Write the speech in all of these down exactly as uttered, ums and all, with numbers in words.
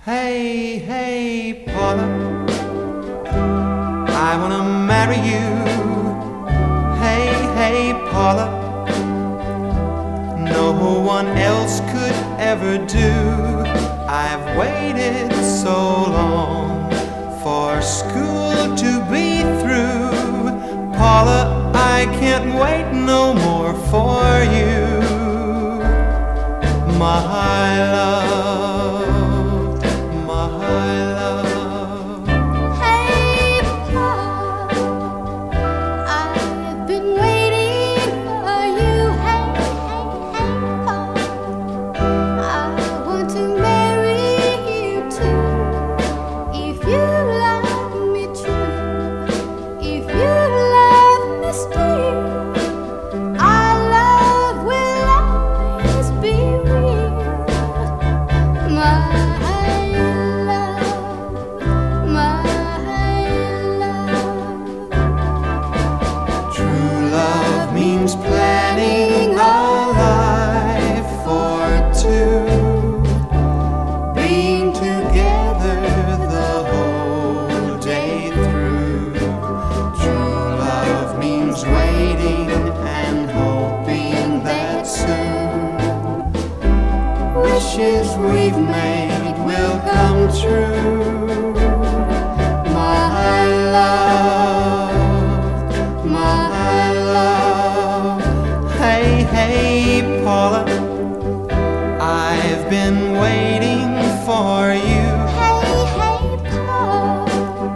Hey, hey, Paula, I wanna marry you. Hey, hey, Paula, no one else could ever do. I've waited so long for school to be through. Paula, I can't wait no more for you, my love, my love. Hey, Paul, I've been waiting for you. Hey, hey, hey, Paul, I want to marry you too. If you love me true, if you love me still, our love will always be real. My means planning a life for two, being together the whole day through. True love means waiting and hoping that soon wishes we've made will come true. My love, my love. Hey, hey, Paula, I've been waiting for you. Hey, hey, Paul,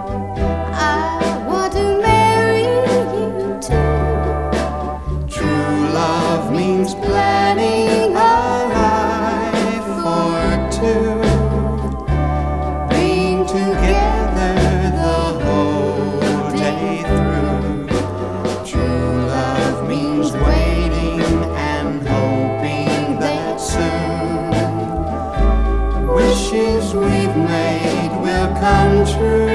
I want to marry you too. True love means planning a life for two, being together the whole day through. True love means waiting and hoping that soon wishes we've made will come true.